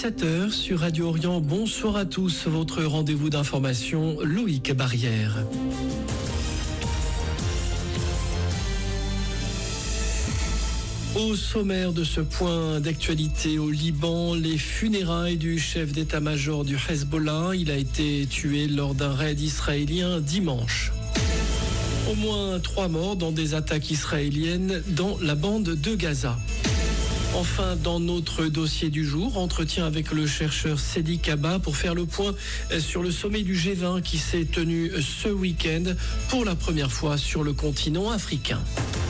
7h sur Radio Orient. Bonsoir à tous, votre rendez-vous d'information, Loïc Barrière. Au sommaire de ce point d'actualité au Liban, les funérailles du chef d'état-major du Hezbollah. Il a été tué lors d'un raid israélien dimanche. Au moins 3 morts dans des attaques israéliennes dans la bande de Gaza. Enfin, dans notre dossier du jour, entretien avec le chercheur Sedi Kaba pour faire le point sur le sommet du G20 qui s'est tenu ce week-end pour la première fois sur le continent africain.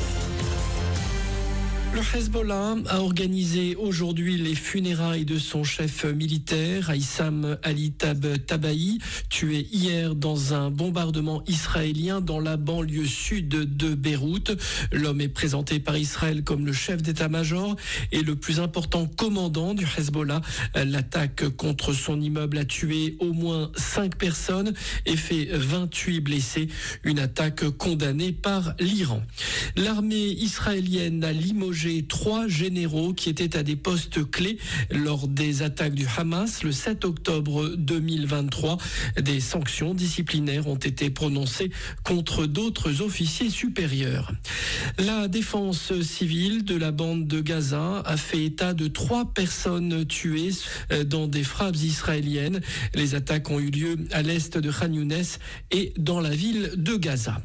Le Hezbollah a organisé aujourd'hui les funérailles de son chef militaire, Haïssam Ali Tabahi, tué hier dans un bombardement israélien dans la banlieue sud de Beyrouth. L'homme est présenté par Israël comme le chef d'état-major et le plus important commandant du Hezbollah. L'attaque contre son immeuble a tué au moins 5 personnes et fait 28 blessés. Une attaque condamnée par l'Iran. L'armée israélienne a limogé 3 généraux qui étaient à des postes clés lors des attaques du Hamas le 7 octobre 2023. Des sanctions disciplinaires ont été prononcées contre d'autres officiers supérieurs. La défense civile de la bande de Gaza a fait état de 3 personnes tuées dans des frappes israéliennes. Les attaques ont eu lieu à l'est de Khan Younes et dans la ville de Gaza.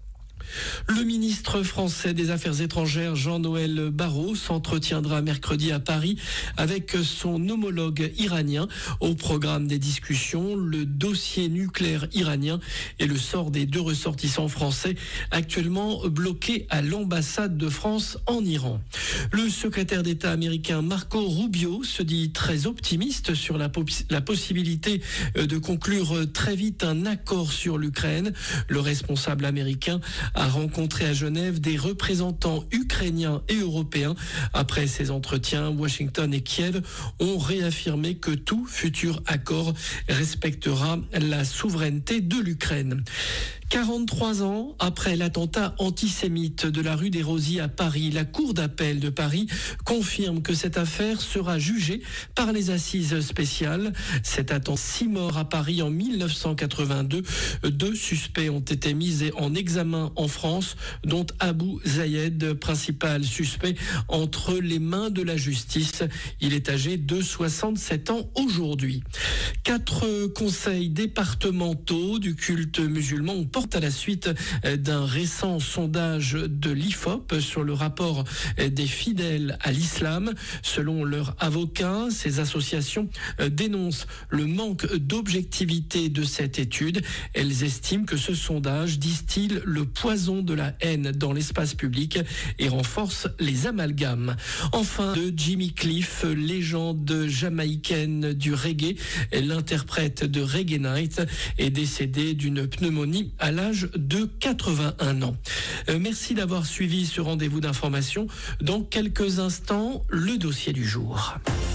Le ministre français des Affaires étrangères Jean-Noël Barrot s'entretiendra mercredi à Paris avec son homologue iranien. Au programme des discussions, le dossier nucléaire iranien et le sort des 2 ressortissants français actuellement bloqués à l'ambassade de France en Iran. Le secrétaire d'État américain Marco Rubio se dit très optimiste sur la possibilité de conclure très vite un accord sur l'Ukraine. Le responsable américain a rencontré à Genève des représentants ukrainiens et européens. Après ces entretiens, Washington et Kiev ont réaffirmé que tout futur accord respectera la souveraineté de l'Ukraine. 43 ans après l'attentat antisémite de la rue des Rosiers à Paris, la Cour d'appel de Paris confirme que cette affaire sera jugée par les assises spéciales. Cet attentat, 6 morts à Paris en 1982. 2 suspects ont été mis en examen en France, dont Abou Zayed, principal suspect, entre les mains de la justice. Il est âgé de 67 ans aujourd'hui. 4 conseils départementaux du culte musulman ont porté à la suite d'un récent sondage de l'IFOP sur le rapport des fidèles à l'islam. Selon leurs avocats, ces associations dénoncent le manque d'objectivité de cette étude. Elles estiment que ce sondage distille le poison de la haine dans l'espace public et renforce les amalgames. Enfin, de Jimmy Cliff, légende jamaïcaine du reggae, l'interprète de Reggae Night est décédé d'une pneumonie à l'âge de 81 ans. Merci d'avoir suivi ce rendez-vous d'information. Dans quelques instants, le dossier du jour.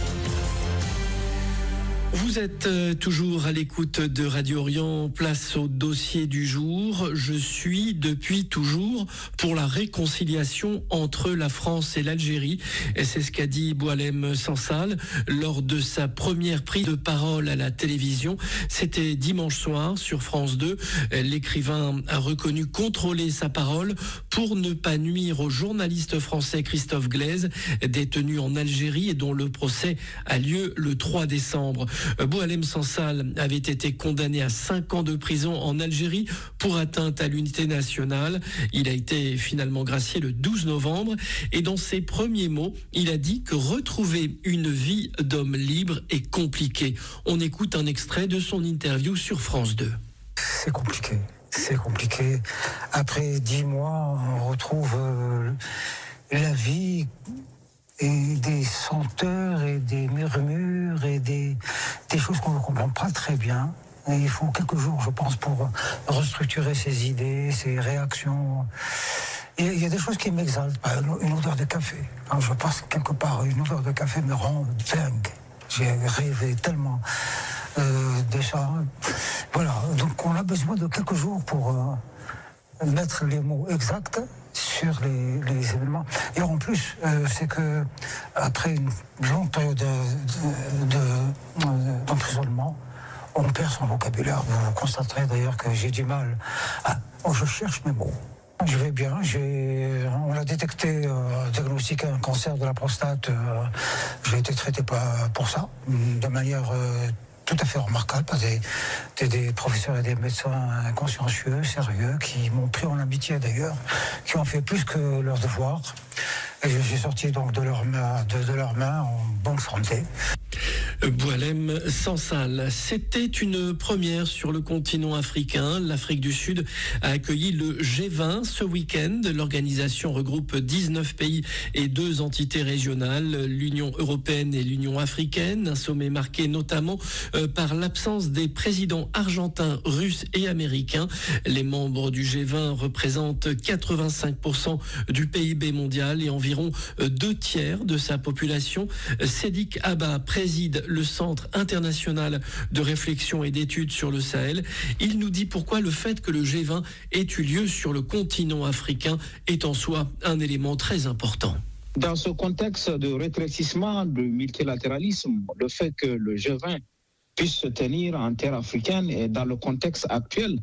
Vous êtes toujours à l'écoute de Radio Orient, place au dossier du jour. Je suis depuis toujours pour la réconciliation entre la France et l'Algérie. Et c'est ce qu'a dit Boualem Sansal lors de sa première prise de parole à la télévision. C'était dimanche soir sur France 2. L'écrivain a reconnu contrôler sa parole pour ne pas nuire au journaliste français Christophe Glaise, détenu en Algérie et dont le procès a lieu le 3 décembre. Boualem Sansal avait été condamné à 5 ans de prison en Algérie pour atteinte à l'unité nationale. Il a été finalement gracié le 12 novembre et dans ses premiers mots, il a dit que retrouver une vie d'homme libre est compliqué. On écoute un extrait de son interview sur France 2. C'est compliqué. Après 10 mois, on retrouve la vie et des senteurs et des murmures et des choses qu'on ne comprend pas très bien. Et il faut quelques jours, je pense, pour restructurer ses idées, ses réactions. Il y a des choses qui m'exaltent. Une odeur de café. Quand je passe quelque part, une odeur de café me rend dingue. J'ai rêvé tellement de ça. Voilà, donc on a besoin de quelques jours pour mettre les mots exacts sur les événements. Et en plus, c'est que après une longue période d'emprisonnement, on perd son vocabulaire. Vous constaterez d'ailleurs que j'ai du mal. Je cherche mes mots. Je vais bien. On a détecté, diagnostiqué un cancer de la prostate. J'ai été traité pour ça, de manière tout à fait remarquable, par des professeurs et des médecins consciencieux, sérieux, qui m'ont pris en amitié d'ailleurs, qui ont fait plus que leur devoir. Et je suis sorti donc de leurs mains en bonne santé. Boualem Sansal, c'était une première sur le continent africain. L'Afrique du Sud a accueilli le G20 ce week-end. L'organisation regroupe 19 pays et 2 entités régionales, l'Union européenne et l'Union africaine. Un sommet marqué notamment par l'absence des présidents argentins, russes et américains. Les membres du G20 représentent 85% du PIB mondial et environ 2/3 de sa population. Sédik Abba préside le Centre international de réflexion et d'études sur le Sahel. Il nous dit pourquoi le fait que le G20 ait eu lieu sur le continent africain est en soi un élément très important. Dans ce contexte de rétrécissement du multilatéralisme, le fait que le G20 puisse se tenir en terre africaine et dans le contexte actuel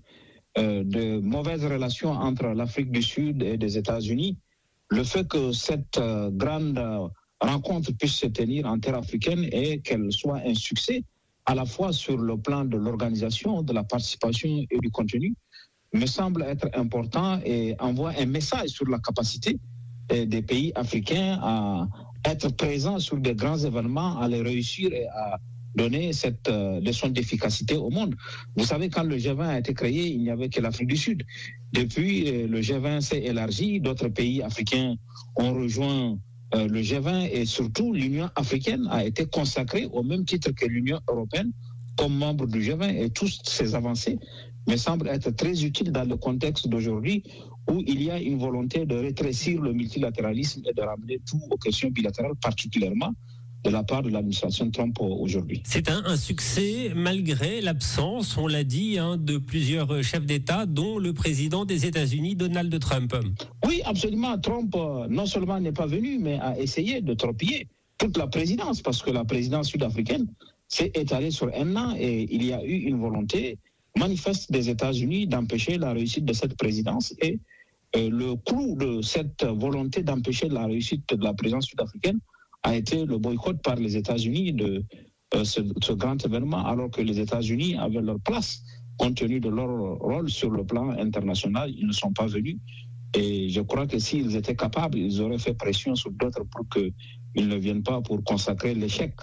de mauvaises relations entre l'Afrique du Sud et les États-Unis, le fait que cette grande rencontre puisse se tenir en terre africaine et qu'elle soit un succès, à la fois sur le plan de l'organisation, de la participation et du contenu, me semble être important et envoie un message sur la capacité des pays africains à être présents sur des grands événements, à les réussir et à donner cette leçon d'efficacité au monde. Vous savez, quand le G20 a été créé, il n'y avait que l'Afrique du Sud. Depuis, le G20 s'est élargi, d'autres pays africains ont rejoint le G20 et surtout l'Union africaine a été consacrée au même titre que l'Union européenne comme membre du G20 et toutes ces avancées me semblent être très utiles dans le contexte d'aujourd'hui où il y a une volonté de rétrécir le multilatéralisme et de ramener tout aux questions bilatérales, particulièrement de la part de l'administration Trump aujourd'hui. C'est un succès malgré l'absence, on l'a dit, de plusieurs chefs d'État, dont le président des États-Unis, Donald Trump. Oui, absolument. Trump, non seulement n'est pas venu, mais a essayé de torpiller toute la présidence, parce que la présidence sud-africaine s'est étalée sur un an et il y a eu une volonté manifeste des États-Unis d'empêcher la réussite de cette présidence. Et le clou de cette volonté d'empêcher la réussite de la présidence sud-africaine a été le boycott par les États-Unis de ce grand événement, alors que les États-Unis avaient leur place compte tenu de leur rôle sur le plan international. Ils ne sont pas venus. Et je crois que s'ils étaient capables, ils auraient fait pression sur d'autres pour qu'ils ne viennent pas pour consacrer l'échec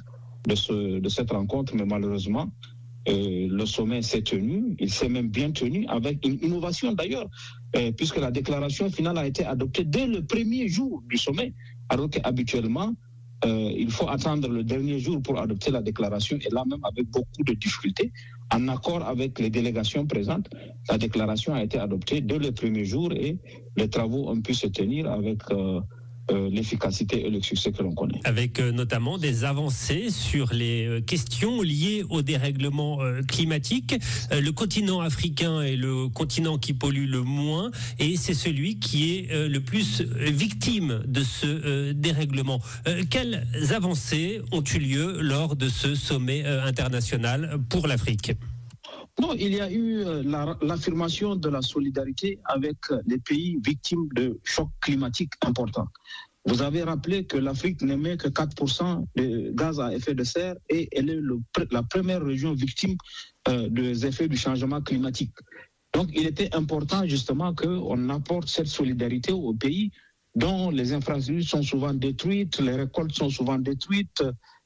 de cette rencontre. Mais malheureusement, le sommet s'est tenu. Il s'est même bien tenu avec une innovation d'ailleurs, puisque la déclaration finale a été adoptée dès le premier jour du sommet, alors qu'habituellement, il faut attendre le dernier jour pour adopter la déclaration, et là même avec beaucoup de difficultés, en accord avec les délégations présentes, la déclaration a été adoptée dès le premier jour et les travaux ont pu se tenir avec l'efficacité et le succès que l'on connaît. Avec notamment des avancées sur les questions liées au dérèglement climatique. Le continent africain est le continent qui pollue le moins et c'est celui qui est le plus victime de ce dérèglement. Quelles avancées ont eu lieu lors de ce sommet international pour l'Afrique ? Non, il y a eu l'affirmation de la solidarité avec les pays victimes de chocs climatiques importants. Vous avez rappelé que l'Afrique n'émet que 4% de gaz à effet de serre et elle est la première région victime des effets du changement climatique. Donc, il était important justement qu'on apporte cette solidarité aux pays dont les infrastructures sont souvent détruites, les récoltes sont souvent détruites,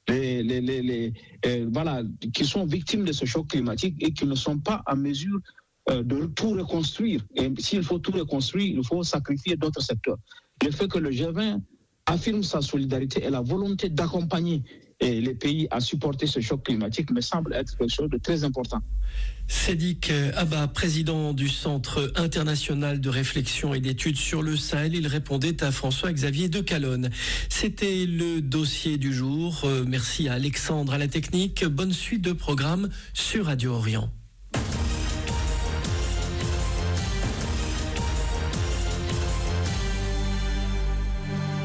qui sont victimes de ce choc climatique et qui ne sont pas en mesure de tout reconstruire. Et s'il faut tout reconstruire, il faut sacrifier d'autres secteurs. Le fait que le G20 affirme sa solidarité et la volonté d'accompagner les pays à supporter ce choc climatique me semble être quelque chose de très important. Sédik Abba, président du Centre international de réflexion et d'études sur le Sahel, il répondait à François-Xavier de Calonne. C'était le dossier du jour. Merci à Alexandre à la technique. Bonne suite de programme sur Radio Orient.